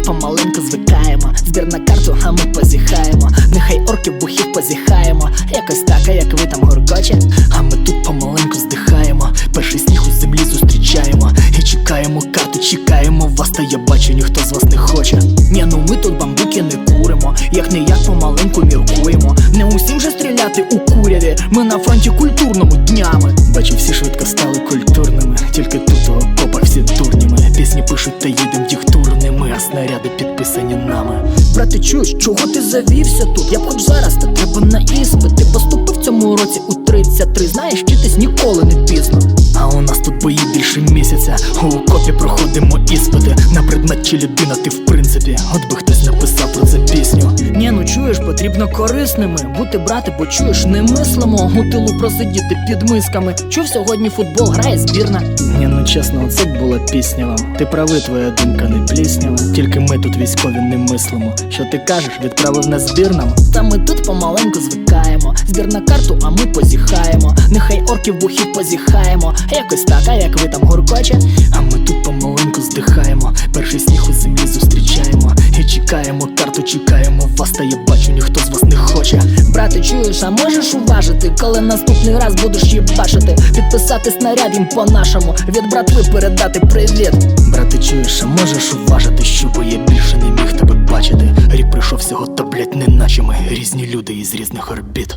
помаленьку звикаємо. Збір на карту, а ми позіхаємо. Нехай орків бухів позіхаємо. Якось так, а як ви там гуркоче. А ми тут помаленьку здихаємо. Перший сніг у землі зустрічаємо. І чекаємо карту, чекаємо вас, та я бачу, ніхто з вас не хоче. Ні, ну ми тут бамбуки не куримо. Як не як помаленьку міркуємо. Не усім же стріляти у куряві. Ми на фронті культурному днями. Бачу, всі швидко стали культурними. Тільки тут у окопах всі дурніми. Пісні пишуть та їдем діхтурними, а снаряди підписані нами. Брате, чуєш, чого ти завівся тут? Я б хоч зараз, та треба на іспит. Ти поступив в цьому році у 33. Знаєш, вчитись ніколи не пізно. А у нас тут бої більше місяця. У окопі проходимо іспити. На предмет чи людина ти в принципі. От би хтось написав про це пісню. Ні, ну чуєш, потрібно корисними бути, брате, бо чуєш, не мислимо у тилу просидіти під мисками. Чув, сьогодні футбол грає збірна. Ні, ну чесно, оце б була пісня вам. Ти правий, твоя думка не пліснява. Тільки ми тут військові не мислимо. Що ти кажеш, відправив на збірнам? Та ми тут помаленьку звикаємо. Збір на карту, а ми позіхаємо. Нехай орків бухів позіхаємо. Якось так, а як ви там гуркоче. А ми тут помаленьку здихаємо. Перший сніг у землі зустрічаємо. І чекаємо карту, чекаємо вас, та я бачу, ніхто з вас не хоче. Брате, чуєш, а можеш уважити, коли наступний раз будеш їбашити? Підписати снаряд їм по-нашому, від братви передати привіт. Брате, чуєш, а можеш уважити, щоб я більше не міг тебе бачити? Рік прийшов всього, та блять, не наче ми різні люди із різних орбіт.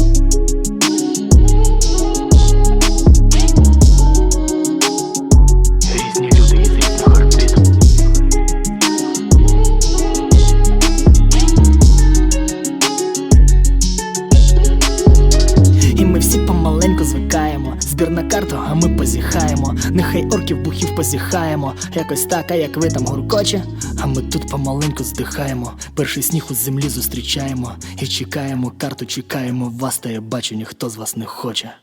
І ми всі помаленьку звикаємо. Збір на карту, а ми позіхаємо. Нехай орків бухів позіхаємо. Якось так, а як ви там гуркоче. А ми тут помаленьку здихаємо. Перший сніг у землі зустрічаємо. І чекаємо карту, чекаємо вас, та я бачу, ніхто з вас не хоче.